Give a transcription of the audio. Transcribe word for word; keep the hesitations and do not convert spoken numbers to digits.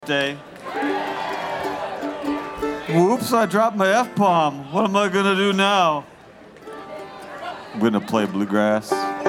Day. Whoops, I dropped my F-bomb. What am I gonna do now? I'm gonna play bluegrass.